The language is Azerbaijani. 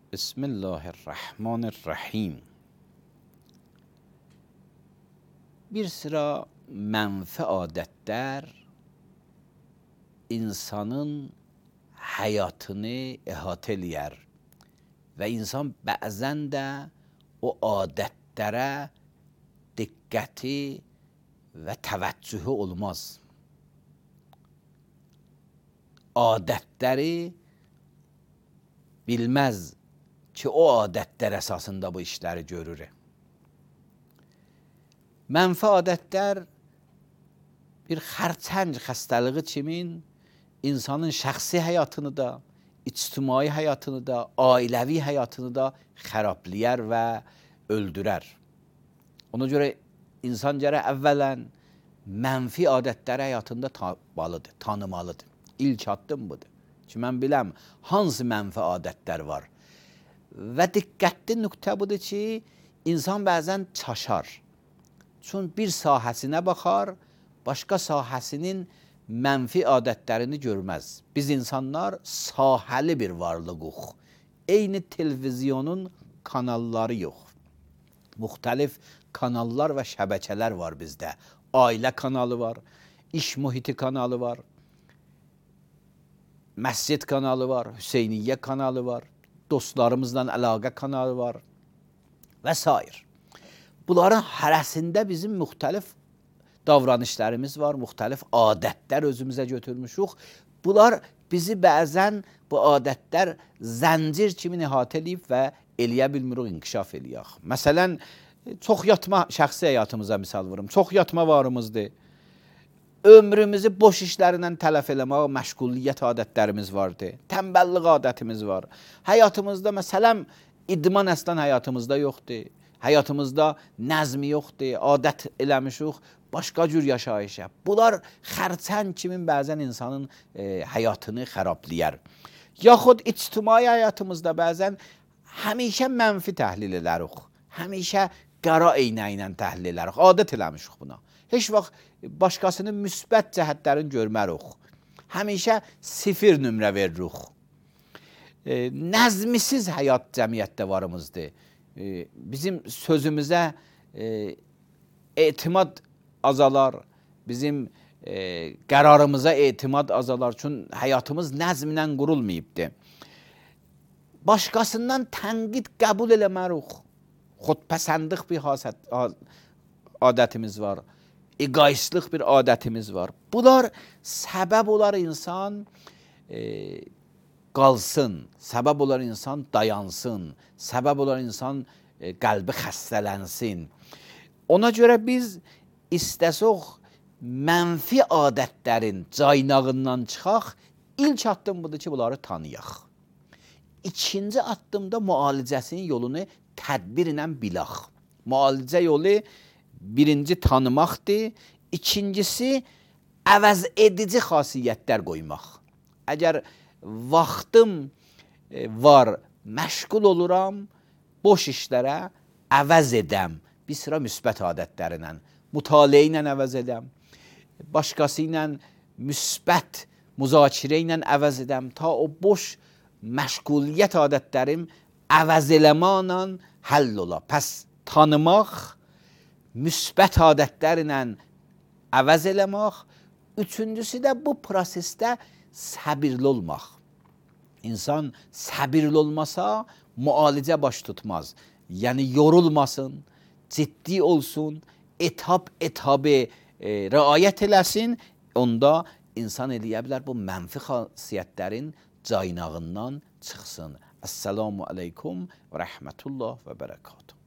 بسم الله الرحمن الرحیم. bir sıra mənfi adətlər insanın həyatını əhatə eləyər və insan bəzən də o adətlərə diqqəti və təvəccühü olmaz. Adətləri bilməz ki, o adətlər əsasında bu işləri görür. Mənfi adətlər bir xərçəng xəstəliyi kimin insanın şəxsi həyatını da, ictimai həyatını da, ailəvi həyatını da xərabləyər və öldürər. Ona görə insan gərək əvvələn mənfi adətləri həyatında tanımalıdır. İlk addım budur. Ki, mən biləm, hansı mənfi adətlər var. Və diqqətli nöqtə budur ki, insan bəzən çaşar. Çünki bir sahəsinə baxar, başqa sahəsinin mənfi adətlərini görməz. Biz insanlar sahəli bir varlığıq. Eyni televizyonun kanalları yox. Müxtəlif kanallar və şəbəkələr var bizdə. Ailə kanalı var, iş mühiti kanalı var, məscid kanalı var, Hüseyniyyə kanalı var, dostlarımızla əlaqə kanalı var və s. Bunların hərəsində bizim müxtəlif davranışlarımız var, müxtəlif adətlər özümüzə götürmüşük. Bunlar bizi bəzən bu adətlər zəncir kimi əhatə eləyib və eləyə bilmirik, inkişaf eləyək. Məsələn, çox yatma, şəxsi həyatımıza misal vurum, çox yatma varımızdır. Ömrümüzü boş işlərindən tələf eləmək, məşğuliyyət adətlərimiz vardır. Tənbəllik adətimiz var. Həyatımızda, məsələn, idman əslən həyatımızda yoxdur. Həyatımızda nəzmi yoxdur, adət eləmişik, başqa cür yaşayışa. Bunlar xərçəng kimin bəzən insanın həyatını xərabləyər. Yaxud ictimai həyatımızda bəzən həmişə mənfi təhlil edərik. Həmişə qara eynə ilə təhlil edərik. Adət eləmişik buna. Heç vaxt başqasının müsbət cəhətlərini görmərik. Həmişə 0 nömrə veririk. Nəzmisiz həyat cəmiyyətdə varımızdır. Bizim sözümüzə etimad azalar, bizim qərarımıza etimad azalar. Çünki həyatımız nəzmlə qurulmayıbdır. Başqasından tənqid qəbul eləmərik. Xodpəsəndlik bir adətimiz var. Egoistlik bir adətimiz var. Bunlar səbəb olar insan qalsın, səbəb olar insan dayansın, səbəb olar insan qəlbi xəstələnsin. Ona görə biz istəsək mənfi adətlərin caynağından çıxaq, ilk addım budur ki, bunları tanıyaq. İkinci addımda müalicəsinin yolunu tədbir ilə bilək. Müalicə yolu birinci tanımaqdır, ikincisi əvəz edici xasiyyətlər qoymaq. Əgər vaxtım var, məşğul oluram, boş işlərə əvəz edəm, bir sıra müsbət adətlərinə, mütaliə ilə əvəz edəm, başqası ilə müsbət müzakirə ilə əvəz edəm, ta o boş məşğuliyyət adətlərim əvəz eləməklə həll ola. Pəs tanımaq, müsbət adətlərlə əvəz eləmək, üçüncüsü də bu prosesdə səbirli olmaq. İnsan səbirli olmasa müalicə baş tutmaz. Yəni yorulmasın, ciddi olsun, etab-etabı riayət eləsin, onda insan eləyə bilər bu mənfi xasiyyətlərin caynağından çıxsın. Əssəlamu aleykum və rəhmətullah və bərəkatuhu.